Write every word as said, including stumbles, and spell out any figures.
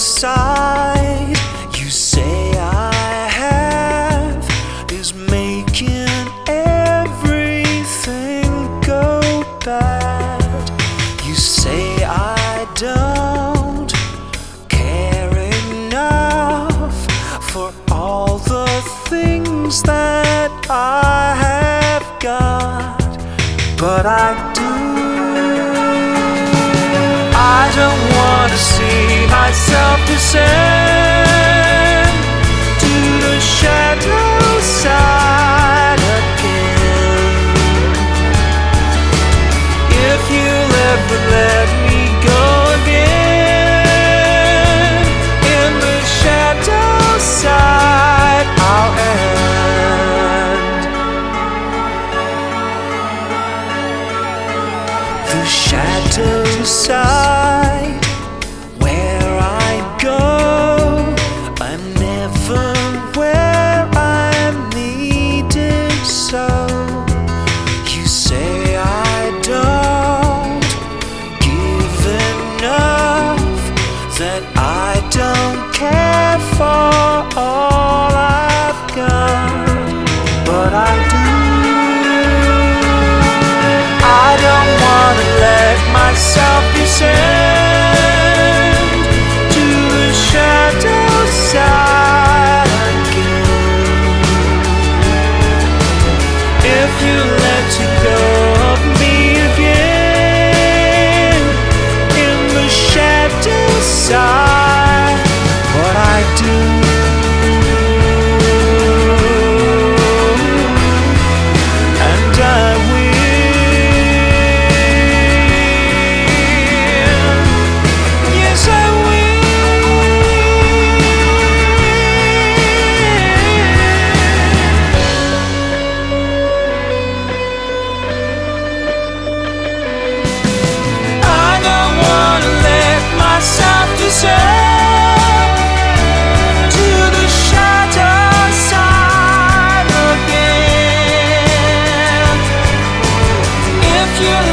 side you say I have is making everything go bad. You say I don't care enough for all the things that I have got, but I do. I don't want to see myself descend to the shadow side again. If you'll ever let me go again, in the shadow side I'll end. The shadow side, where I go, I'm never where I'm needed. So you say I don't give enough, that I don't care for all I've got, but I do. I don't wanna let myself descend to the shadow side again. If you let it go of me again, in the shadow side, what I do, and I will. You